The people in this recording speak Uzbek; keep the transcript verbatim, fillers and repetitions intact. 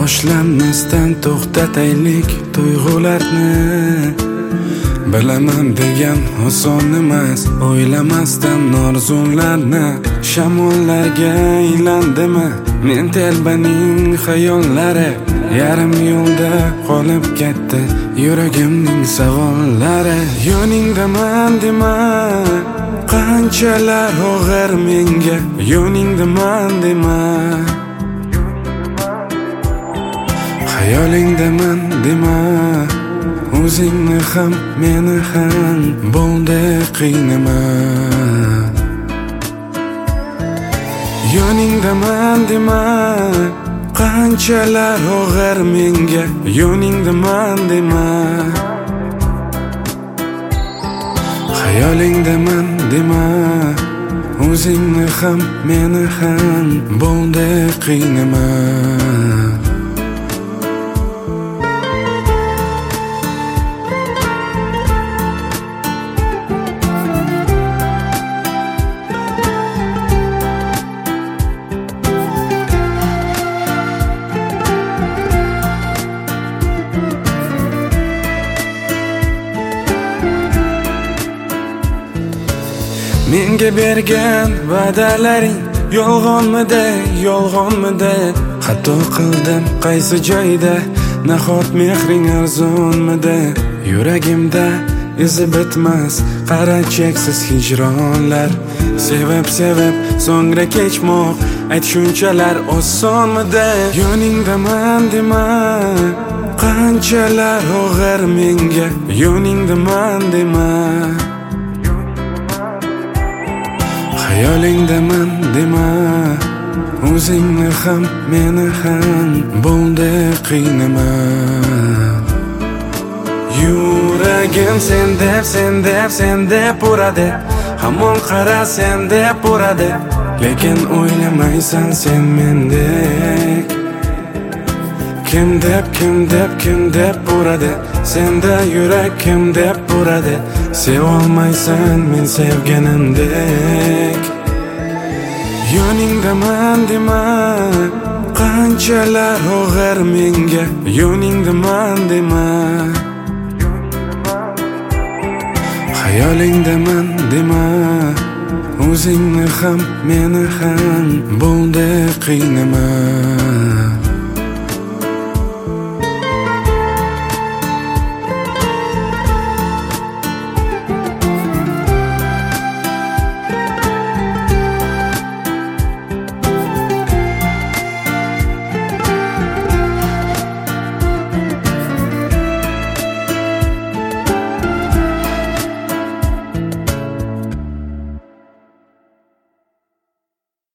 boshlanmasdan to'xtataylik tuyg'ularni. Bilaman degan oson emas, o'ylamasdan orzularni. Shamollarga aylandimi men telbaning xayollari? Yarim yo'lda qolib ketdi yuragimning savollari. Yo'ningdaman dema, qanchalar og'ir menga. Yo'ningdaman dema, xayolingdaman dema. O'zingni ham meni ham bo'ldi qiynama. Yo'ningdaman dema, qanchalar og'ir menga. Yo'ningdaman dema, xayolingdaman dema. O'zingni ham meni ham bo'ldi qiynama. Menga bergan va'dalaring yolg'onmidi, yolg'onmidi? Xato qildim qaysi joyda? Nahot mehring arzonmidi? Yuragimda izi bitmas qara cheksiz hijronlar. Sevib sevib so'ngra kechmoq ayt shunchalar osonmidi? Yo'ningdaman dema, qanchalar og'ir menga. Yo'ningdaman dema, xayolingdaman dema. O'zingni ham meni ham bo'ldi qiynama. Yuragim sen deb, sen deb, sen deb uradi. Hamon qara sen deb uradi. Lekin o'ylamaysan sen mendek. Kim deb, kim deb, kim deb uradi. Senda yurak kim deb uradi. Sevolmaysan men sevganimdek. Yo'ningdaman dema, qanchalar og'ir menga. Yo'ningdaman dema, xayolingdaman dema. O'zingni ham meni ham bo'ldi qiynama.